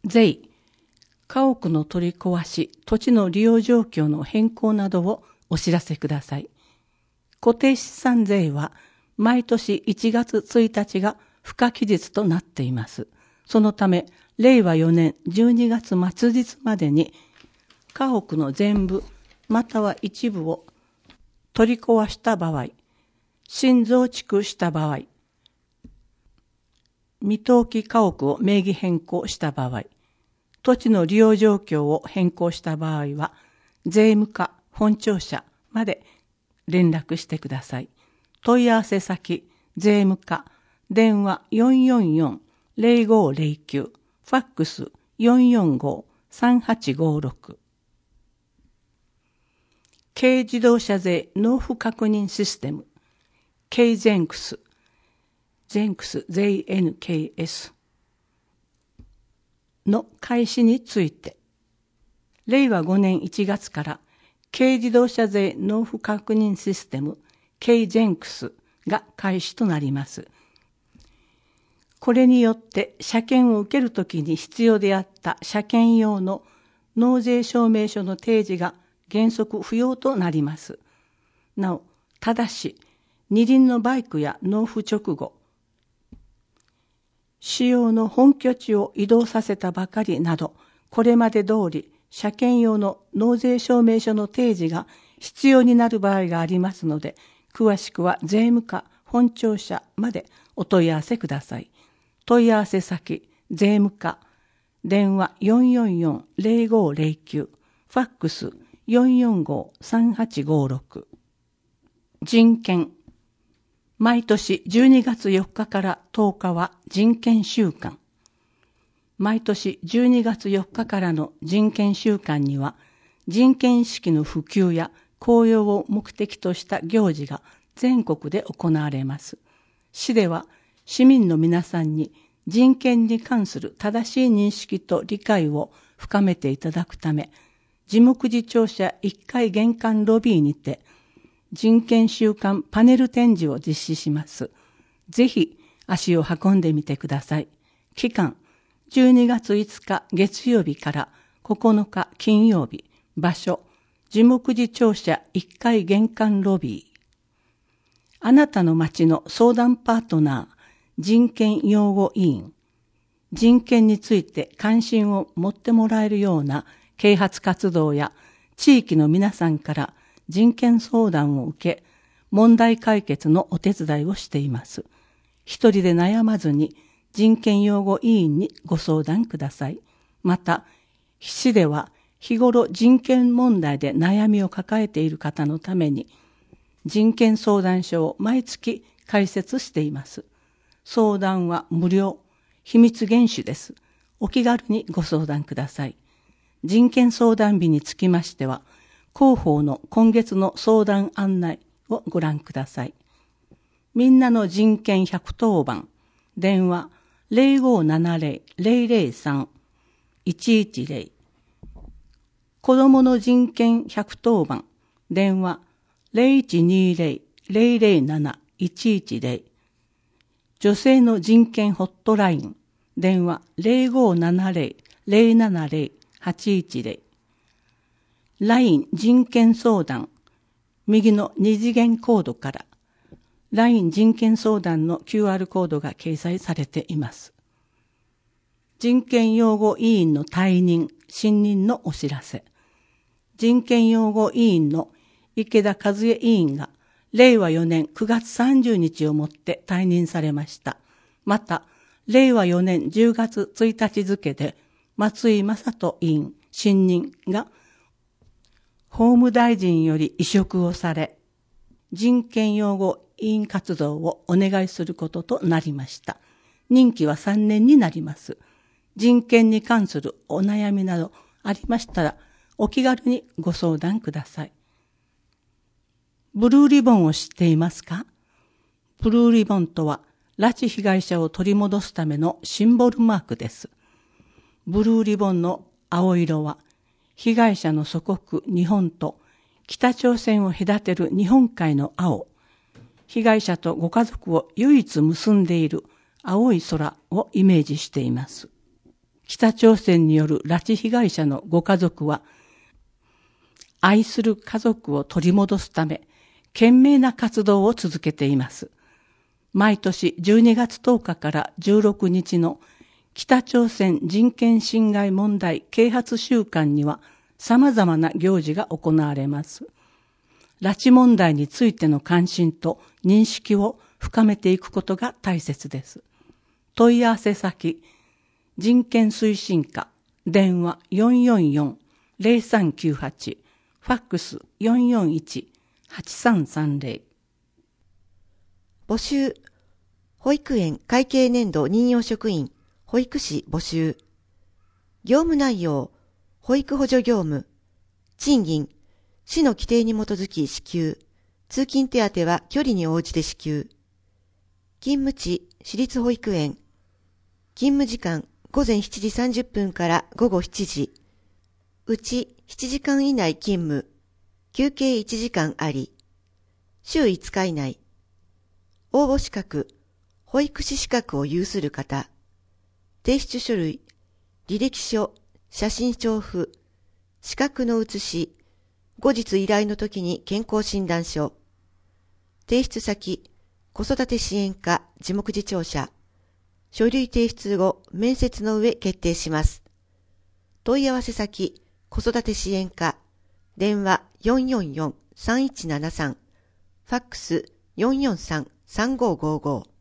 税、家屋の取り壊し、土地の利用状況の変更などをお知らせください。固定資産税は毎年1月1日が付加期日となっています。そのため、令和4年12月末日までに家屋の全部または一部を取り壊した場合、新増築した場合、未登記家屋を名義変更した場合、土地の利用状況を変更した場合は、税務課本庁舎まで連絡してください。問い合わせ先、税務課、電話444-0509、ファックス445-3856。軽自動車税納付確認システム、軽ゼンクス、JNKS の開始について、令和5年1月から軽自動車税納付確認システム、軽ゼンクスが開始となります。これによって車検を受けるときに必要であった車検用の納税証明書の提示が原則不要となります。なお、ただし、二輪のバイクや納付直後、使用の本拠地を移動させたばかりなど、これまで通り車検用の納税証明書の提示が必要になる場合がありますので、詳しくは税務課本庁舎までお問い合わせください。問い合わせ先、税務課、電話444-0509、ファックス445-3856。人権。毎年12月4日から10日は人権週間。毎年12月4日からの人権週間には、人権意識の普及や高揚を目的とした行事が全国で行われます。市では市民の皆さんに人権に関する正しい認識と理解を深めていただくため、事務次庁舎1階玄関ロビーにて、人権週間パネル展示を実施します。ぜひ足を運んでみてください。期間、12月5日月曜日から9日金曜日。場所、事務次庁舎1階玄関ロビー。あなたの町の相談パートナー、人権擁護委員。人権について関心を持ってもらえるような啓発活動や地域の皆さんから人権相談を受け、問題解決のお手伝いをしています。一人で悩まずに人権擁護委員にご相談ください。また、市では日頃人権問題で悩みを抱えている方のために、人権相談所を毎月開設しています。相談は無料、秘密厳守です。お気軽にご相談ください。人権相談日につきましては、広報の今月の相談案内をご覧ください。みんなの人権110番、電話0570-003-110。子どもの人権110番、電話0120-007-110。女性の人権ホットライン、電話0570-070-810。LINE 人権相談、右の二次元コードから、LINE 人権相談の QR コードが掲載されています。人権擁護委員の退任、新任のお知らせ。人権擁護委員の池田和恵委員が、令和4年9月30日をもって退任されました。また、令和4年10月1日付で、松井正人委員、新任が、法務大臣より委嘱をされ、人権擁護委員活動をお願いすることとなりました。任期は3年になります。人権に関するお悩みなどありましたら、お気軽にご相談ください。ブルーリボンを知っていますか？ブルーリボンとは、拉致被害者を取り戻すためのシンボルマークです。ブルーリボンの青色は、被害者の祖国日本と北朝鮮を隔てる日本海の青、被害者とご家族を唯一結んでいる青い空をイメージしています。 北朝鮮による拉致被害者のご家族は、愛する家族を取り戻すため、懸命な活動を続けています。毎年12月10日から16日の北朝鮮人権侵害問題啓発週間には様々な行事が行われます。拉致問題についての関心と認識を深めていくことが大切です。問い合わせ先、人権推進課、電話444-0398、ファックス441-8330。 募集。保育園会計年度任用職員、保育士募集。業務内容、保育補助業務。賃金、市の規定に基づき支給。通勤手当は距離に応じて支給。勤務地、私立保育園。勤務時間、午前7時30分から午後7時。うち7時間以内勤務。休憩1時間あり。週5日以内。応募資格、保育士資格を有する方。提出書類、履歴書、写真調布、資格の写し、後日依頼の時に健康診断書。提出先、子育て支援課事務次長社。書類提出後、面接の上決定します。問い合わせ先、子育て支援課、電話444-3173、ファックス443-3555。